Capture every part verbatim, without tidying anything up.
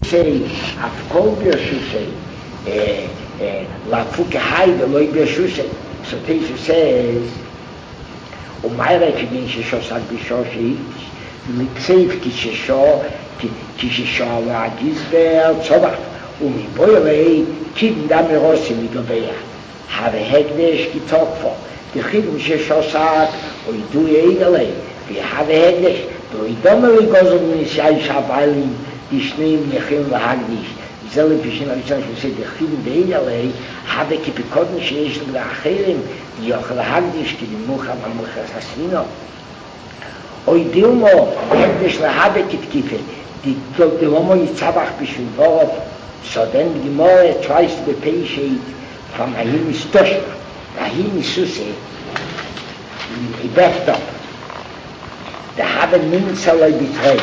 Birshusei, Afkol Birshusei, Lafuke Haide, Loi Birshusei. So Teisha says, Umayra Kidin Sheshosak Bishoshi, Litsev Kishesho, Kishesho Ala Gizber, Tzobach, Umi Boyle, Kidin Damerosi Migobeya, Have Hegdesh Kitokfo, the Chidum Sheshosak, Oidu Eidale, we have Hegdesh, Doidomeli goes on Nishai Shabalim, Dishneim Yechim Lahagdish. Zelle Pishin Arishan who said the Chidum Eidale, have a Kipikon Shesh Lachirim, Yoch Lahagdish, Kidimucha Mamucha Hasino. Oidilmo, Hegdesh Lahabe Kitkife, the Lomo Yitzabach Bishuvov, so then the Gemara tries to be patient from Ahim Istoshna. Ahim Isuse, he backed up. The Haben Ninsaloi betrayed.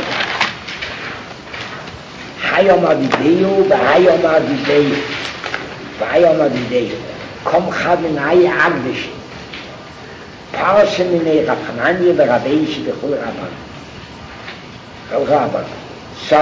Hayom Avideyu, Hayom Avideyu, Hayom Avideyu. Kom Chaven Haye Agdish. Parashem Minei Rabchananya V'Rabeishi B'chul Rabban. Rabban. So,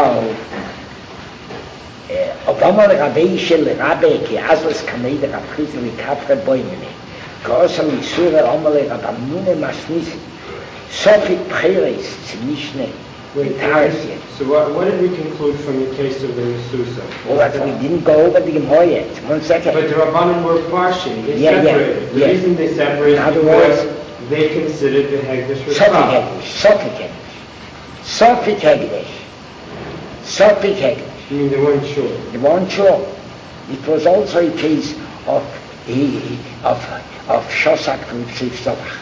Obama Rabeishi L'Rabbe Ki Azlas Kamei D'Rabchizli L'Kafre Boimene. Kosam Yisura Omale Rabamune Masnisi. Sofik Pcheres Tzimishne. Wait, so what, what did we conclude from the case of the Mesusa? Well, that's we didn't go over the Gemara yet. One second. But the Rabbanim were partial. They yeah, separated. Yeah, the yeah. reason they separated is because they considered the Hegdesh was Sofik Hegdesh. Sofik Hegdesh. Sofik Hegdesh. Sofik Hegdesh. You mean they weren't sure? They weren't sure. It was also a case of of of Shosak from Tzif Sobach.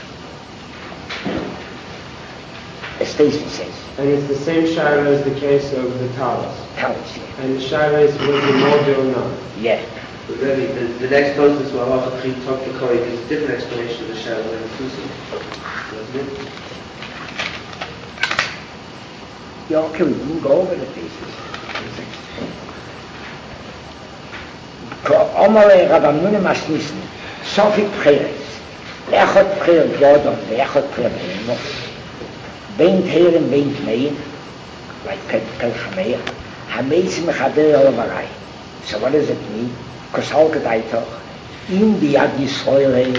As Stacy says. And it's the same Shaila as the case of the Talis. Talis, yeah. And the Shaila is was the Mojo or not? Yeah. But really, the, the next closest to Allah Khri Tok Koi is a different explanation of the Shaila than the Susa. Doesn't it? Yeah, okay, we didn't go over the cases. Omale Rabamune Masnisni, Sofik Pcheres, Echot Pcher Yodon, Echot Pcher Beno, Beint Heren, Beint Mein, like Pel Chameir, Hameis Mechaber Olavarei. So what does it mean? Because how could I talk? In the Yad Yisrael,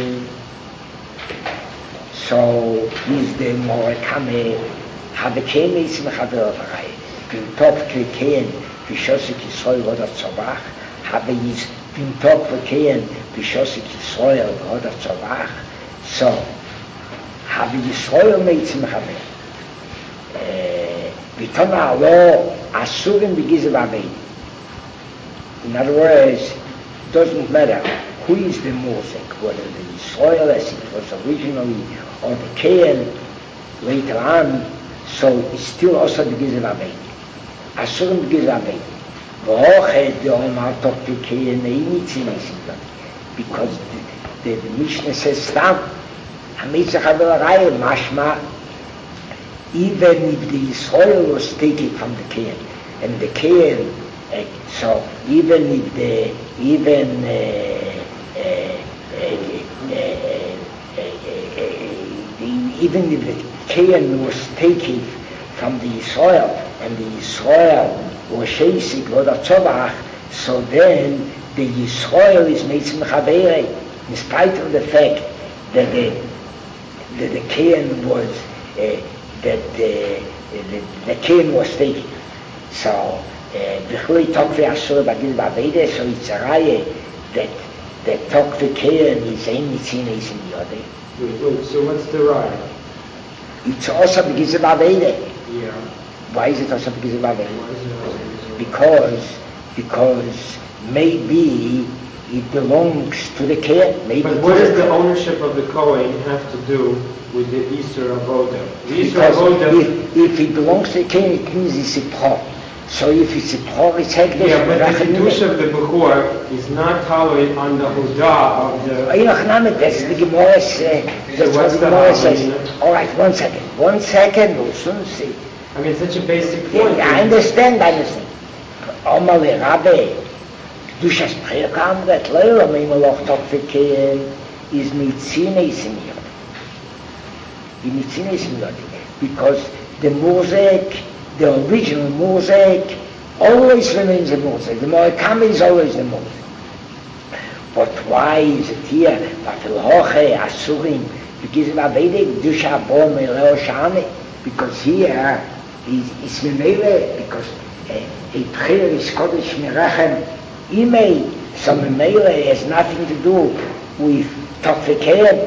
so is the Morekame, Habekemeis Mechaber Olavarei, Bin Top Krikein, Bishosik Yisrael Vodat Tzobach, Habe is bin Top Krikein, Bishosik Yisrael Vodat Tzobach, so Habe Yisrael Meitz Mechaber. Vitona lo asurim begizel avein. In other words, it doesn't matter who is the Mosek, whether the Yisrael as it was originally or the Kain later on, so it's still also begizel avein. Asurim begizel avein. V'ochet yomar tok the Kain neinitzin because the, the, the Mishnah says stam hamitzach havelarayim mashma. Even if the Yisrael was taken from the Kain, and the Kain, uh, so even if the even uh, uh, uh, uh, uh, uh, even if the Kain was taken from the Yisrael, and the Yisrael was Sheisik Vodat Tzobach, so then the Yisrael is Meitzim Chaberei, in spite of the fact that the that the Kain was. Uh, that the, the, the Kain was taken. So, Bichloi Tokve Asur Bagil Babede, so it's a raya that the Tokve Kain is ein Mitzina is in Yodeh. So what's the raya? It's also Bagil Babede. Yeah. Why is it also Bagil Babede? Why is it also Bagil? Because, because maybe it belongs to the Kain. Maybe but what does the ownership of the Kohen have to do with the Isur Avoda? The Isur Avoda. If, if it belongs to the Kain, it means it's a pro. So if it's a pro, it's Hegdesh. Yeah, but the Kiddush of the Bechor is not tolerant on the Huda of the. That's the Gemara says. That's what the Gemara says. All right, one second. One second. We'll soon see. I mean, such a basic point. Yeah, I understand. I understand. Omale Rabbe. Dushas Prekam that Leila Mimaloch Tokfeke is Mitzine Senior. The Mitzine Senior. Because the mosaic, the original mosaic, always remains a Musik. The Morekame is always the Musik. But why is it here? Because here is is Memele, because a prayer is Kodesh Merachem Imei, so Memele has nothing to do with Tokfekehem.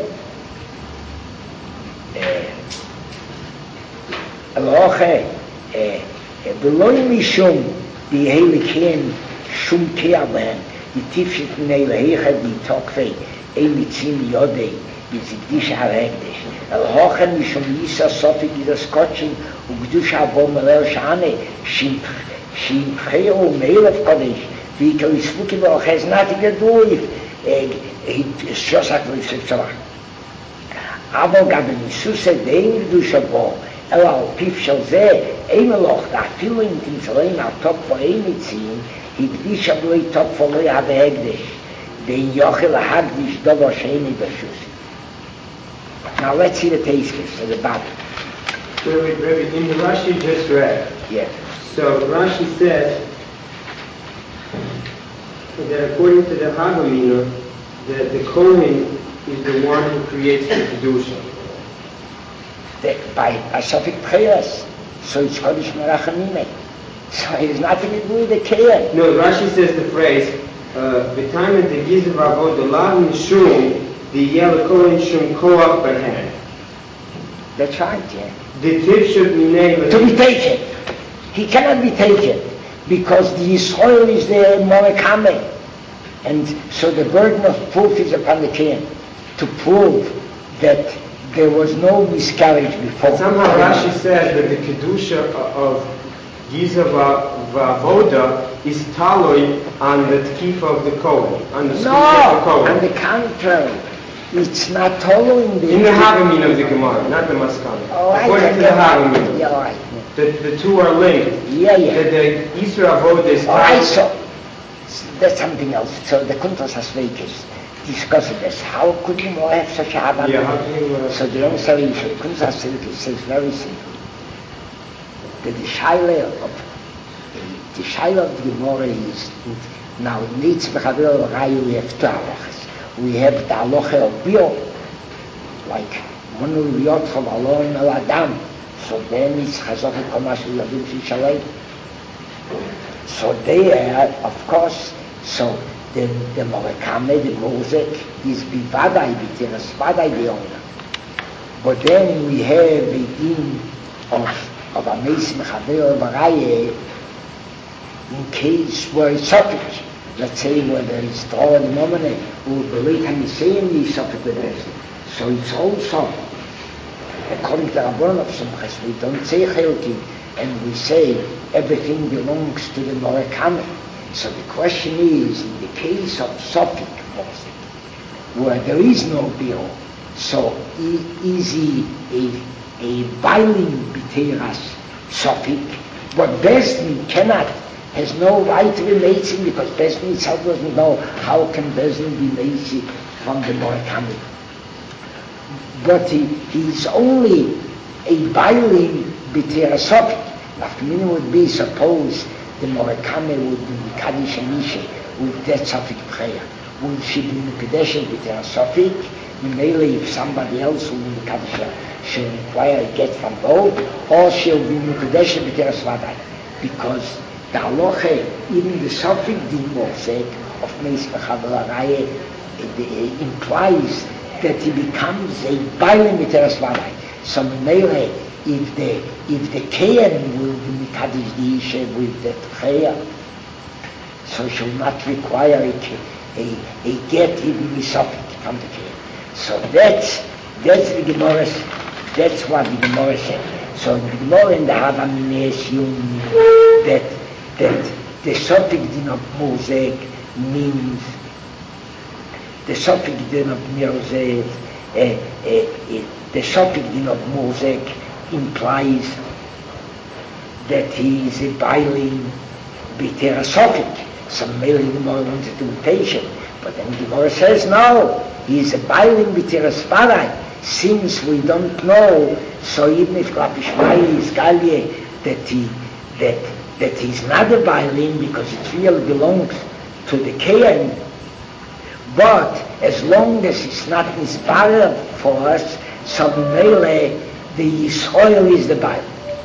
Eloche, Beloi Mishum, the Heiligim, Shum Keaben, the Tifshit Neilehecha, the Tokfe, Emitzim Yodei, Bizikdish Haregdish. Eloche Mishum Yisa Sofik is a Scotching, Ugdush Abom Melel Shane, Shim Cheo Meil of Kodesh, the Kalisfuki Baruch has nothing to do with it's just like we said. Aber gaben Isuse dein Gdusha Bo, אלא על פיו של זה, אין מלוך, אפילו אם תמצאים על טוב פה אין מציעים, הקדיש עבורי טוב פה לא יהווה הקדש, ואין יוכל להקדיש דבר שאיני ברשוס. Now let's see the Teiskis at the bottom. So in the Rashi just read, yeah. So Rashi says that according to the Haggamina, that the Kohen is the one who creates the Kedusha. The, by a Sophic prayers, so it's Kodesh Merachem Imei. So it has nothing to do with the Kiyah. No, Rashi says the phrase, the time at the Gizav Avod, the Lav Nishum, the Yel Kohen Shum Koach Behen. That's right, yeah. The Tifshut Minei. To be taken. He cannot be taken, because the Yisrael is the Morekame. And so the burden of proof is upon the King to prove that there was no miscarriage before. But somehow Rashi says that the Kedusha of Giza Vavoda is taloi on the Tkifa of the Kohen, on the no, of the Kohen. On the contrary, it's not following the... In the Haggamin of the Gemara, not the Maskana. Oh, according to the Haggamin. Yeah, right. The, the two are linked. Yeah, yeah. That the Isra Avoda is taloi. All right, so that's something else. So the Kuntas Hasveikis discussing this. How could you more have such a Haggamin? Yeah, how can you... Uh, so the answer is, Kuntas Hasveikis says very simple. That the Shaila of the Shaila of the Gemara is, now in Neitz B'Chavir Al-Rayu we have two halachas. We have the halacha of Bio, like Monu Riyot from Alon El Adam. So then it's Chazot Komash Yadim Shishalei. So there, of course, so the the Morekame, the Mosek, is Bivadai, B'Tiras Vadai B'Yona. But then we have a din of of a Mesim Chaver Baraye in case where it's suffix. Let's say whether it's Torah and Momene, or Berit HaNisayim is suffix with this. So it's also, according to the Rabban of Sumchas, we don't say Chelki, and we say everything belongs to the Morekame. So the question is, in the case of Sophic Mosik, where there is no bill, so is he a, a violin b'teras Sophic, but Besdin cannot, has no right to be Meitzi, because Besdin itself doesn't know how can Besdin be Meitzi from the Morekame. But he, he's only a violin b'teras Sophic. After meaning would be, suppose the Morekame would be Kaddish and Misha with that Sophic prayer. Would she be Mekadesh b'teras Sophic? Mainly if somebody else will be Kaddish, she'll require a get from both, or she'll be Mekadesh b'teras Vadai. Because the halacha, even the Sophic din Mosek of Meis V'Chaver Araye, implies that he becomes a violin b'teras Vadai. So mainly if the if the Kayan will be Mikadish the Isha with that prayer, so she'll not require a, a, a get even with Sophic from the Kayan. So that's that's the Gemara, that's what the Gemara said. So the Gemara in the Haggamin assume that that the Sophic din of Mosek means the Sophic din of Mosek, uh, uh, uh, the Sophic din of Mosek implies that he is a violin b'teras Sophic. Some male Gemara wanted to be patient, but then the Gemara says no, he is a violin b'teras Vadai. Since we don't know, so even if Rabbi Shmai is Galye, that he that that he's not a violin because it really belongs to the Kohen, but as long as it's not inspired for us, so mele the Yisrael is the Bible.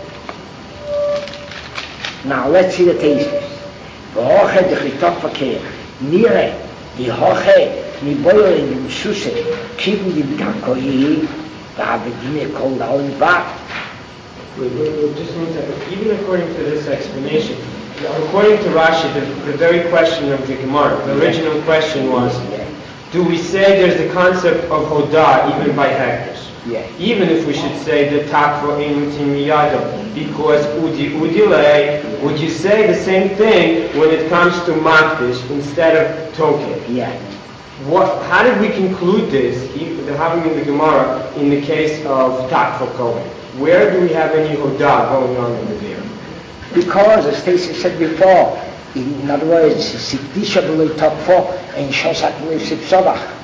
Now let's see the thesis. V'hoche d'chitov v'keach nire v'hoche miboyer in Shushe kiven dim kakoyi v'habedine kol da'ol v'ach. Wait, wait, wait, just one second. Even according to this explanation, according to Rashi, the, the very question of the Gemara, the original question was, do we say there's the concept of Hodah even by Hekdesh? Yeah. Even if we should say the Takva Emutim Miyado, because Udi Udile, would you say the same thing when it comes to Makdish instead of Tokeh? Yeah. What, how did we conclude this, the having in the Gemara, in the case of Takva Kohen? Where do we have any Hodah going on over there? Because, as Stacy said before, in other words, Sikdisha below top four and Shosat below Sipsobach.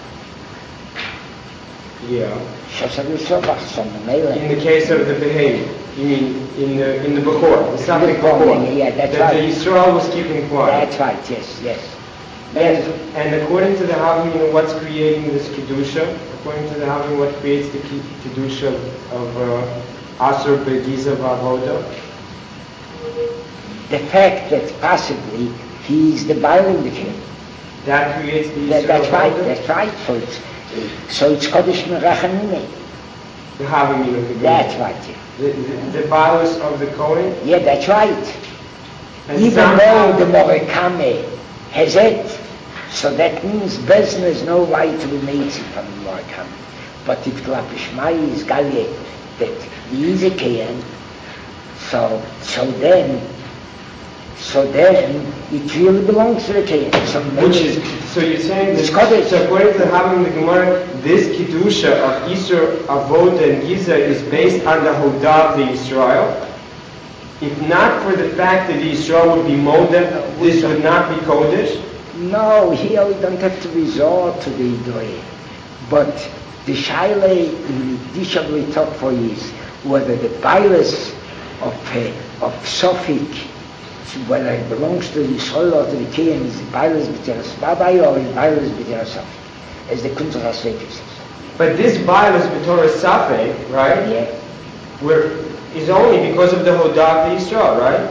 Yeah. Shosat below Sipsobach, so Mele. In the case of the Behemoth, you mean in the in the Bechor, the Safek Bechor, yeah, yeah, that's that right. the Yisrael was keeping quiet. That's right, yes, yes. And, and according to the Havim, you know, what's creating this Kedusha? According to the Havim, what creates the Kedusha of uh, Asur Begiza Vavoda? The fact that possibly he is the Bailim the king. That creates the That, Yisrael that's right, Vavoda? that's right. So it's, so it's Kodesh Merachamine. The Havim, you know, the That's right, yeah. The, the, the Balus of the Kohen? Yeah, that's right. And Even somehow- though the Morekame has it, so that means Bezna is no right to be made from the Morekame. But if the Lapishmai is Galia, that he is a Kayan, so, so then, so then it really belongs to the Kayan. So Which is, so you're saying It's that, Kodesh. so according to the Havim the Gemara, this Kedusha of Isur, Avoda, and Giza is based on the Hodah of the Yisrael? If not for the fact that the Yisrael would be Modem, this would not be Kodesh? No, here we don't have to resort to the Idoi. But the Shaila in the Disha we talk for is whether the bias of uh, of Sophic, whether it belongs to the Yisrael or to the Kayan, is the bias between Svabai or the bias between Sophic, as the Kunzach HaSveik says. But this Bible is B'Torah Safek, right? Yeah. Where is only because of the Hodah of the Yisrael, right?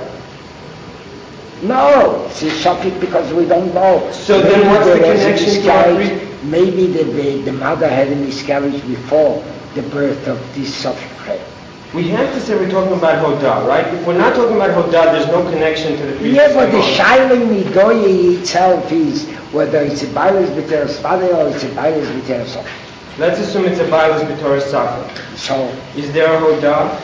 No, it's a Sophic because we don't know. So Maybe then what's the there was a connection to our miscarriage. Maybe the, the, the mother had a miscarriage before the birth of this Sophic prayer. We have to say we're talking about Hodah, right? If we're not talking about Hodah, there's no connection to the previous Yeah, but the Gemara. Shiling Midoyi itself is whether it's a Bilis B'Teres Father or it's a Bilis B'Teres Sophic. Let's assume it's a Bible B'Torah Safek. So, Is there a Hodah?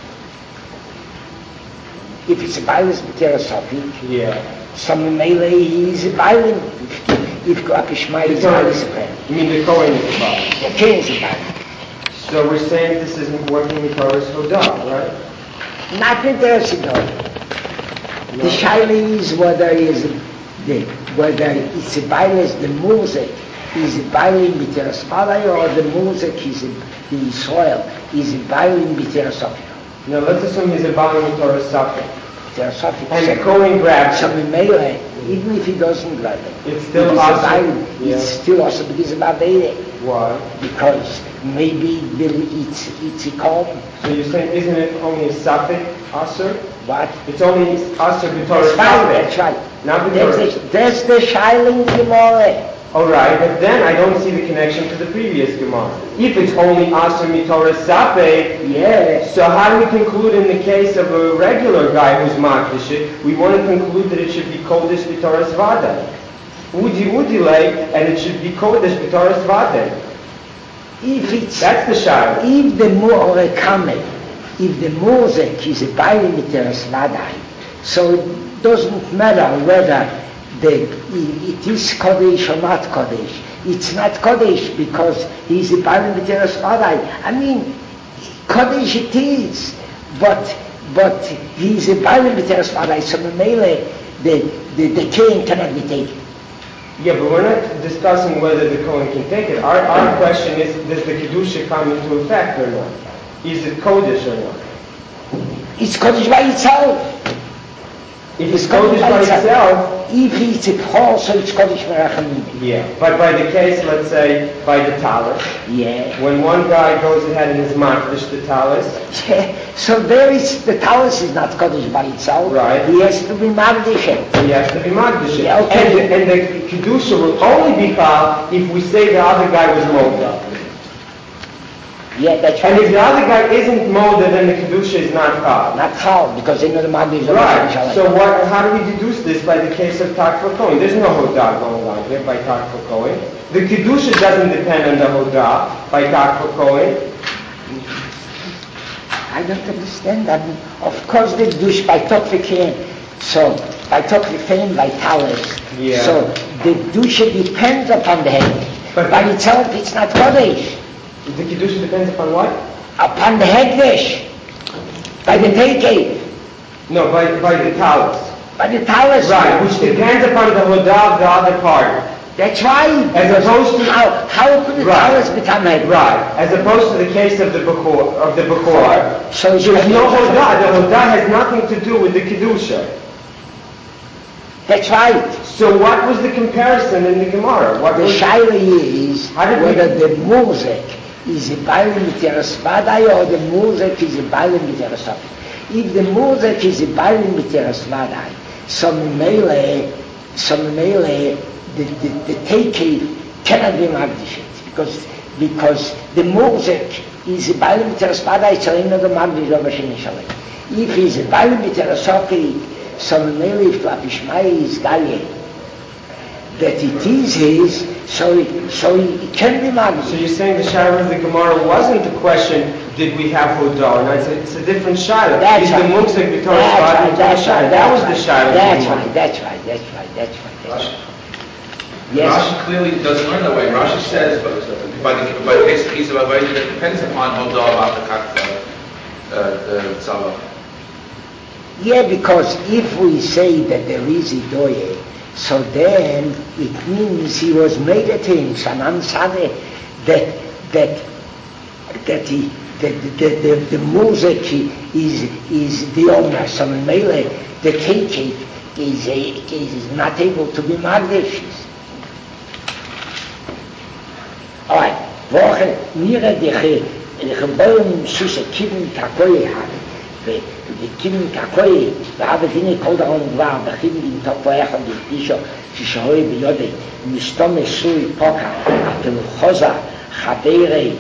if it's a Bilis B'Teres Sophic, Yeah. some Mele is a Bilim. If Apishmai is a Bilis B'Teres. You mean the Kohen is the Bible? The king is a Bilim. So we're saying this isn't working with Torah's Hodah, right? Not B'Teres Sidoy. No. The Shiling is whether is the whether it's a Bilis, the music is a Bilim B'Teres Father or the music is a, the Israel is a Bilim B'Teres Sophic. Now let's assume he's a Bible B'Torah Safek. Sophic. And the Kohen grabs Some it. Mele, even if he doesn't grab it, It's still it is also- a Bible. yeah. It's still also because of Abede. Why? Because maybe it's it's a calm. So you're saying isn't it only a Safek Asur? What? It's only Asur B'Torah That's right. Safek. That's right. Not That's B'Torah. the, that's the Shiling Gemara. Alright, but then I don't see the connection to the previous Gemara. If it's only Asur B'Torah Safek, Yes. so how do we conclude in the case of a regular guy who's Makdish it? We want to conclude that it should be Kodesh B'Torah Svada. Udi Udile, and it should be Kodesh B'Torah Svada. If it's That's the shayla. if the Morekame, if the music is a Bilim B'Teres Vadai, so it doesn't matter whether the it is Kodesh or not Kodesh. It's not Kodesh because he's a Bilim B'Teres Vadai. I mean, Kodesh it is, but but he's a Bilim B'Teres Vadai. So Mele, the the the king cannot be taken. Yeah, but we're not discussing whether the Kohen can take it. Our, our question is, does the Kedusha come into effect or not? Is it Kodesh or not? It's Kodesh by itself. If it's Kodesh by itself, if it's a Paul, so it's Kodesh Merachamim. Yeah, but by the case, let's say, by the talis, yeah. when one guy goes ahead and is makdish the talis, yeah. So there is, the talis is not Kodesh by itself. Right. He has to be makdish it. He has to be makdish it. Yeah, okay. And, the, and the kedusha will only be chal if we say the other guy was molded. Yeah, that's right. And if the other guy isn't molded, then the kedusha is not chal. Not chal, because they know the makdish. Right. So what? How do we deduce this by the case of takva kohen? There's no hodah going on here by takva kohen. The kedusha doesn't depend on the hodah by takva kohen. I don't understand that. Of course they do by Tokvikein. So, by Tokvikein, by Talis. Yeah. So, the Dusha depends upon the Hekdesh. But by itself, it's not Kodesh. The Kedusha depends upon what? Upon the Hekdesh. By the Teikev. No, by, by the Talis. By the Talis. Right, which depends upon the hodah of the other party. That's right. As opposed to how how could the right. Talis become Hekdesh? Right. As opposed to the case of the Bechor, of the Bechor. So there's no hodah. The hodah has nothing to do with the Kedusha. That's right. So what was the comparison in the Gemara? What the was shaila is whether we... the Muzek is a Bailim B'teras Vadai or the Muzek is a Bailim B'teras Vadai. If the Muzek is a Bailim B'teras Vadai, so Mele, so Mele, the the, the Teikev cannot be magdished because because the Muzek is a Bailim B'teras Vadai, so he not the Magdish of Hashem Shalom. If he is a Bailim B'teras Vadai, so Mele if Lapishmai is Galie. That it is his, so it, so it can be magdish. So you're saying the shaila of the Gemara wasn't the question, did we have hodah? No, it's a, it's a different shaila. That's is right. the mukzek b'torah That's shvat right. That's right. That was the shaila. That's right. That's right. That's right. That's right. That's right. Yes. Rashi clearly doesn't learn that way. Rashi says, by the by the case of Isa Bavayim, that depends upon hodah about the tzava. Yeah, because if we say that there is a doye, so then it means he was made at him, Sanan Sadeh, that that that he that the the, the, the music is is the owner. So Mele, the Teikev is is not able to be magdish. All right, Woche mira de Geboren Susa Kibin Takoye had. וקימים ככוי, ועד הדיני כל דרון כבר, בכיב לנתוק פה אחד בקדישו, ששהוי ביודי, מסתום מסוי פוקה, אפילו חוזה, חברי,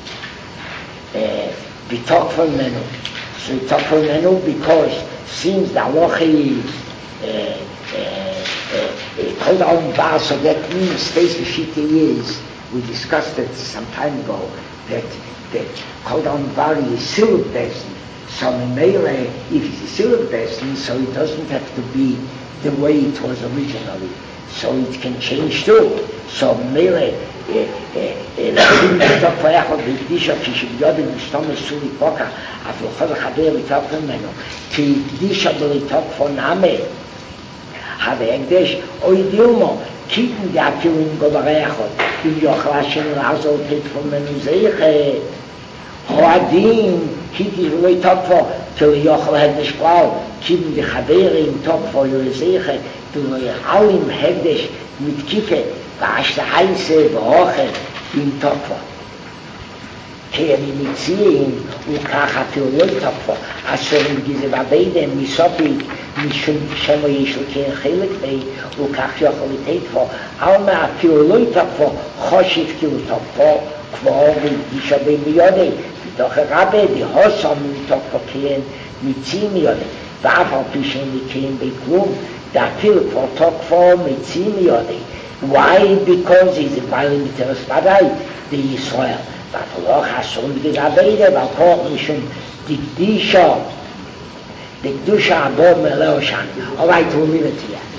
ביתוק for menu. So we talk for menu because since the halacha is called down bar, so that means stays the shita is, we discussed it some time ago, that that called down bar is silver person. So in Mele, if it's a silver person, so it doesn't have to be the way it was originally. So it can change too. So Mele, לכן מתוק פייחו בקדישו כשבגודל משתומש סולי פוקה, אף לכל החבר לתוק ממנו, כי קדישו בלתוק פונאמה, ההקדש אוי דילמו, קיטן די אפילו עם גודרייחו, אם יוכלה שנלעזור תתפו ממנו זייכה, הועדים, קיטן לא יתוק פה, כי לא יוכל הקדש כלל, קיטן די חברים תוק פה יוזייכה, ולא יעלים הקדש מתקיפה, ואשת heiße ואוכל עם תוקפו. כי אני מציעים, וכך אפילו לא תוקפו, אשר מגיזה בבידם מסופית, משום שמו יש לכן חלק בי, וכך יוכל לתתפו, אלמה אפילו לא תוקפו, חושב כאילו תוקפו, כמו וגדישו בי מיודי, בתוך הרבה דהוסם מתוקפו כן מציעים מיודי, ואף על פי שהם מקיים בי כלום, דאפילו כבר תוקפו מציעים מיודי, Why? Because he's a violent B'teras Vadai, the Yisrael. But lo chasun b'gabeide, v'alkoch mishum the Kedusha, the Kedusha above Meleo Shani. All right, we'll leave it here.